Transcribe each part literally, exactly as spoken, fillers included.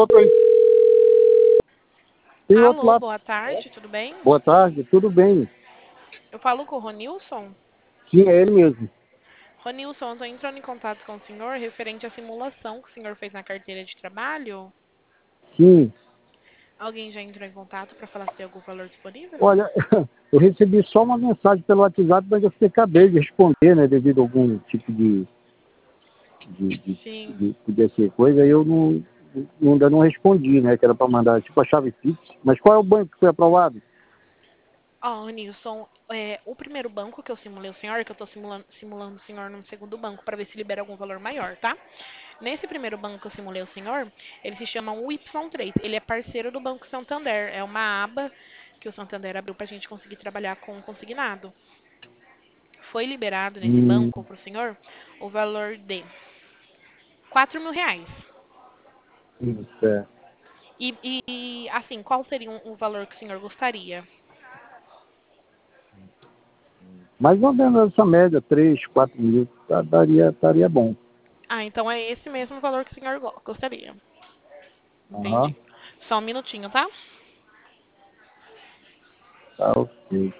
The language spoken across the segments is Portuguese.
outro aí. Tem outro Alô, lá. boa tarde, tudo bem? Boa tarde, tudo bem? Eu falo com o Ronilson. Sim, é ele mesmo. Ronilson, eu estou entrando em contato com o senhor referente à simulação que o senhor fez na carteira de trabalho. Sim. Alguém já entrou em contato para falar se tem algum valor disponível? Olha, eu recebi só uma mensagem pelo WhatsApp, mas eu fiquei acabei de responder, né? Devido a algum tipo de. de, de, Sim. de podia ser coisa, aí eu não, não- ainda não respondi, né? Que era para mandar tipo a chave Pix. Mas qual é o banco que foi aprovado? Ó, Ronilson, é, o primeiro banco que eu simulei o senhor, que eu estou simulando, simulando o senhor no segundo banco para ver se libera algum valor maior, tá? Nesse primeiro banco que eu simulei o senhor, ele se chama U Y três. Ele é parceiro do Banco Santander. É uma aba que o Santander abriu para a gente conseguir trabalhar com o consignado. Foi liberado nesse Hum, banco para o senhor o valor de quatro mil reais. isso é. E, e, assim, qual seria um- o valor que o senhor gostaria? Mais ou menos essa média, três quatro mil, tá, daria, estaria bom. Ah, então é esse mesmo valor que o senhor go- gostaria. Aham, Entendi. Só um minutinho, tá? tá ok.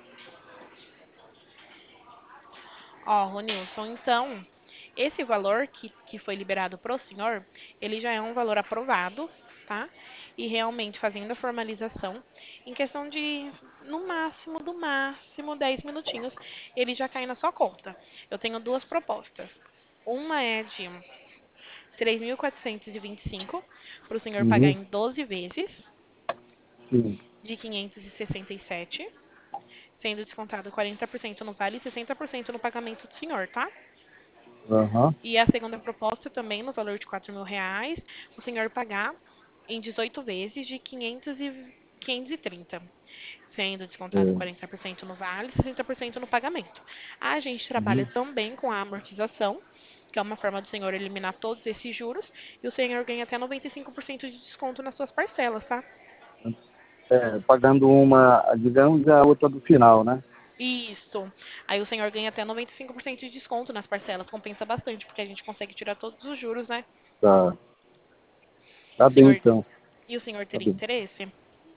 Ó, Ronilson, então, esse valor que, que foi liberado para o senhor, ele já é um valor aprovado, tá? E realmente fazendo a formalização, em questão de, no máximo, do máximo, dez minutinhos, ele já cai na sua conta. Eu tenho duas propostas. Uma é de três mil quatrocentos e vinte e cinco para o senhor pagar Uhum, em doze vezes sim. de quinhentos e sessenta e sete, sendo descontado quarenta por cento no vale e sessenta por cento no pagamento do senhor, tá? Aham, E a segunda proposta também, no valor de quatro mil reais, o senhor pagar em dezoito vezes de quinhentos e, quinhentos e trinta, sendo descontado é. quarenta por cento no vale e sessenta por cento no pagamento. A gente trabalha Uhum. também com a amortização, que é uma forma do senhor eliminar todos esses juros, e o senhor ganha até noventa e cinco por cento de desconto nas suas parcelas, tá? É, pagando uma, digamos, a outra do final, né? Isso. Aí o senhor ganha até noventa e cinco por cento de desconto nas parcelas. Compensa bastante, porque a gente consegue tirar todos os juros, né? Tá, tá O bem senhor... então. E o senhor Tá teria bem. interesse?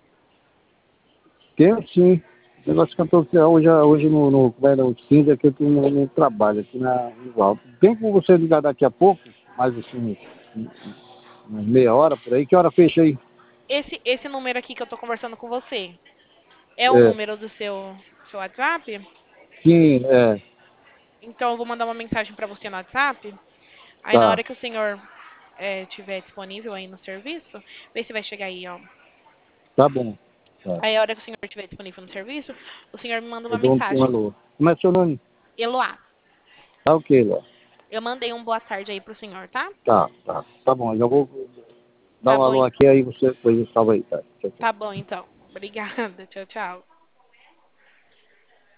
Tenho sim. O negócio que eu tô hoje, hoje no, no, como é, no cinza aqui, eu tô no, no trabalho, aqui na, no alto. Tem como você ligar daqui a pouco, mais assim, umas meia hora por aí, que hora fecha aí? Esse, esse número aqui que eu tô conversando com você é o É, número do seu, seu WhatsApp? sim, é, Então eu vou mandar uma mensagem para você no WhatsApp. Aí na tá, hora que o senhor é, tiver disponível aí no serviço, vê se vai chegar aí, ó. tá bom. Tá. Aí a hora que o senhor estiver disponível no serviço, o senhor me manda Eu uma dou um, um mensagem. alô. Como é seu nome? Eloá, Tá ok, Léo. eu mandei um boa tarde aí pro senhor, tá? Tá, tá, tá bom. Já vou dar Tá um bom, alô en- aqui, aí você depois salva aí, tá? Tchau, tchau. tá bom então. Obrigada. Tchau, tchau.